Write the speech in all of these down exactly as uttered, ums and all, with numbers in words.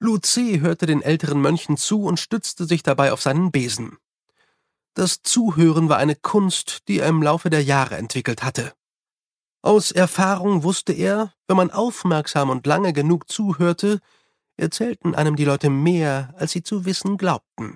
Lucé hörte den älteren Mönchen zu und stützte sich dabei auf seinen Besen. Das Zuhören war eine Kunst, die er im Laufe der Jahre entwickelt hatte. Aus Erfahrung wusste er, wenn man aufmerksam und lange genug zuhörte, erzählten einem die Leute mehr, als sie zu wissen glaubten.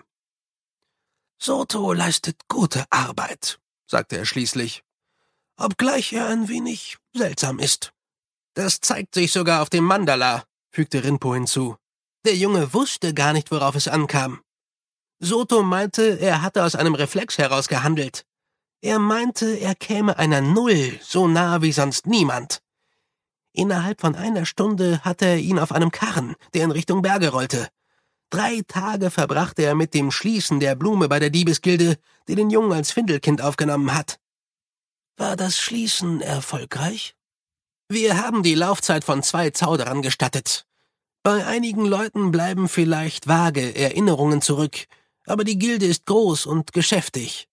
»Soto leistet gute Arbeit«, sagte er schließlich, obgleich er ein wenig seltsam ist. »Das zeigt sich sogar auf dem Mandala«, fügte Rinpo hinzu. »Der Junge wusste gar nicht, worauf es ankam. Soto meinte, er hatte aus einem Reflex heraus gehandelt. Er meinte, er käme einer Null so nah wie sonst niemand. Innerhalb von einer Stunde hatte er ihn auf einem Karren, der in Richtung Berge rollte. Drei Tage verbrachte er mit dem Schließen der Blume bei der Diebesgilde, die den Jungen als Findelkind aufgenommen hat.« »War das Schließen erfolgreich?« »Wir haben die Laufzeit von zwei Zauderern gestattet. Bei einigen Leuten bleiben vielleicht vage Erinnerungen zurück, aber die Gilde ist groß und geschäftig.«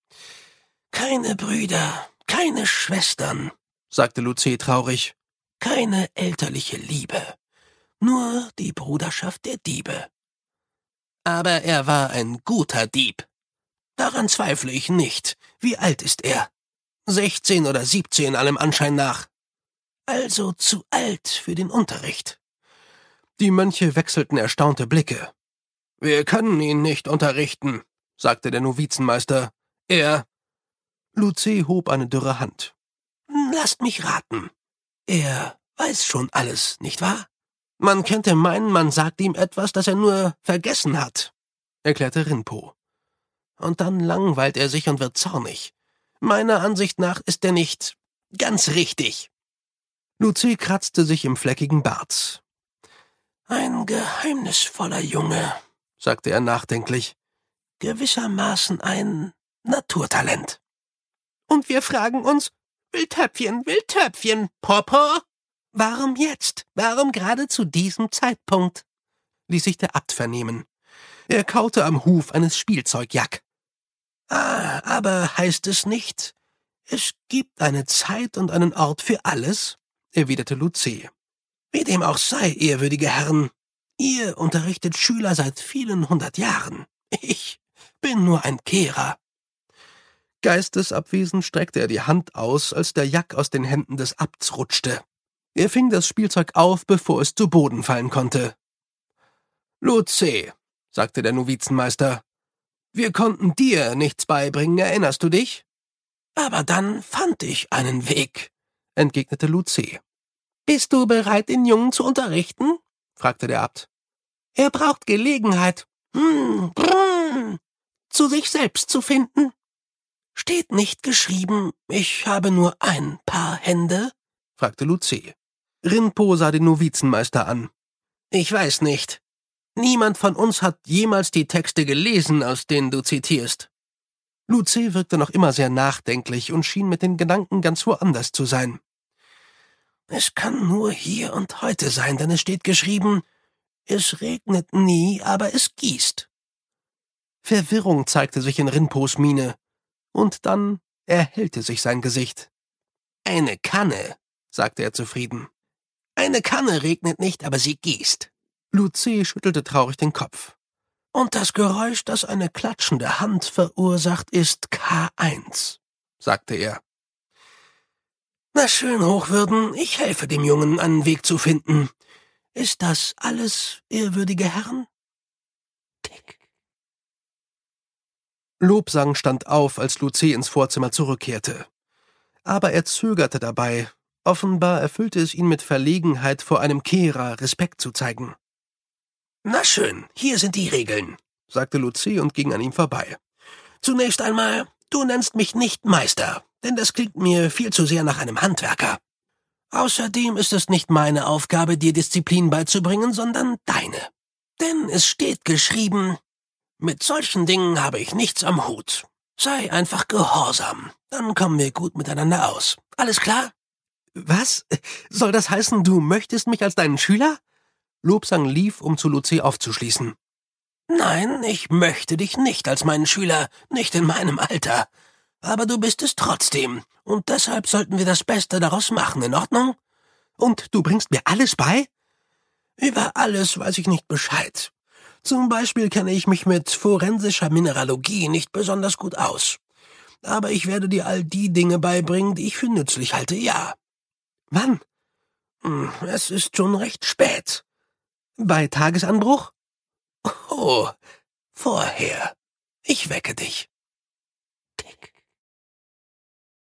»Keine Brüder, keine Schwestern«, sagte Lucé traurig. »Keine elterliche Liebe, nur die Bruderschaft der Diebe.« »Aber er war ein guter Dieb.« »Daran zweifle ich nicht. Wie alt ist er?« »Sechzehn oder siebzehn allem Anschein nach.« »Also zu alt für den Unterricht.« Die Mönche wechselten erstaunte Blicke. »Wir können ihn nicht unterrichten«, sagte der Novizenmeister. »Er...« Lucé hob eine dürre Hand. »Lasst mich raten. Er weiß schon alles, nicht wahr? Man könnte meinen, man sagt ihm etwas, das er nur vergessen hat«, erklärte Rinpo. »Und dann langweilt er sich und wird zornig. Meiner Ansicht nach ist er nicht ganz richtig.« Lucé kratzte sich im fleckigen Bart. »Ein geheimnisvoller Junge«, sagte er nachdenklich. »Gewissermaßen ein Naturtalent.« »Und wir fragen uns, Wildtöpfchen, Wildtöpfchen, Popo? Warum jetzt? Warum gerade zu diesem Zeitpunkt?« ließ sich der Abt vernehmen. Er kaute am Huf eines Spielzeugjack. »Ah, aber heißt es nicht, es gibt eine Zeit und einen Ort für alles?« erwiderte Lucé. »Wie dem auch sei, ehrwürdige Herren, ihr unterrichtet Schüler seit vielen hundert Jahren. Ich bin nur ein Kehrer.« Geistesabwesend streckte er die Hand aus, als der Jack aus den Händen des Abts rutschte. Er fing das Spielzeug auf, bevor es zu Boden fallen konnte. »Lucé«, sagte der Novizenmeister, »wir konnten dir nichts beibringen, erinnerst du dich?« »Aber dann fand ich einen Weg«, entgegnete Lucé. »Bist du bereit, den Jungen zu unterrichten?« fragte der Abt. »Er braucht Gelegenheit, hm, brrr, zu sich selbst zu finden.« »Steht nicht geschrieben, ich habe nur ein Paar Hände?« fragte Lucé. Rinpo sah den Novizenmeister an. »Ich weiß nicht. Niemand von uns hat jemals die Texte gelesen, aus denen du zitierst.« Lucé wirkte noch immer sehr nachdenklich und schien mit den Gedanken ganz woanders zu sein. »Es kann nur hier und heute sein, denn es steht geschrieben, es regnet nie, aber es gießt.« Verwirrung zeigte sich in Rinpos Miene. Und dann erhellte sich sein Gesicht. »Eine Kanne«, sagte er zufrieden. »Eine Kanne regnet nicht, aber sie gießt.« Lucé schüttelte traurig den Kopf. »Und das Geräusch, das eine klatschende Hand verursacht, ist K eins«, sagte er. »Na schön, Hochwürden, ich helfe dem Jungen, einen Weg zu finden. Ist das alles, ehrwürdige Herren?« Tick. Lobsang stand auf, als Lucé ins Vorzimmer zurückkehrte. Aber er zögerte dabei. Offenbar erfüllte es ihn mit Verlegenheit, vor einem Kehrer Respekt zu zeigen. »Na schön, hier sind die Regeln«, sagte Lucé und ging an ihm vorbei. »Zunächst einmal, du nennst mich nicht Meister, denn das klingt mir viel zu sehr nach einem Handwerker. Außerdem ist es nicht meine Aufgabe, dir Disziplin beizubringen, sondern deine. Denn es steht geschrieben, mit solchen Dingen habe ich nichts am Hut. Sei einfach gehorsam, dann kommen wir gut miteinander aus. Alles klar?« »Was? Soll das heißen, du möchtest mich als deinen Schüler?« Lobsang lief, um zu Lucé aufzuschließen. »Nein, ich möchte dich nicht als meinen Schüler, nicht in meinem Alter. Aber du bist es trotzdem, und deshalb sollten wir das Beste daraus machen, in Ordnung?« »Und du bringst mir alles bei?« Über alles weiß ich nicht Bescheid. Zum Beispiel kenne ich mich mit forensischer Mineralogie nicht besonders gut aus. Aber ich werde dir all die Dinge beibringen, die ich für nützlich halte, ja. Wann? Hm, es ist schon recht spät. Bei Tagesanbruch? Oh, vorher. Ich wecke dich.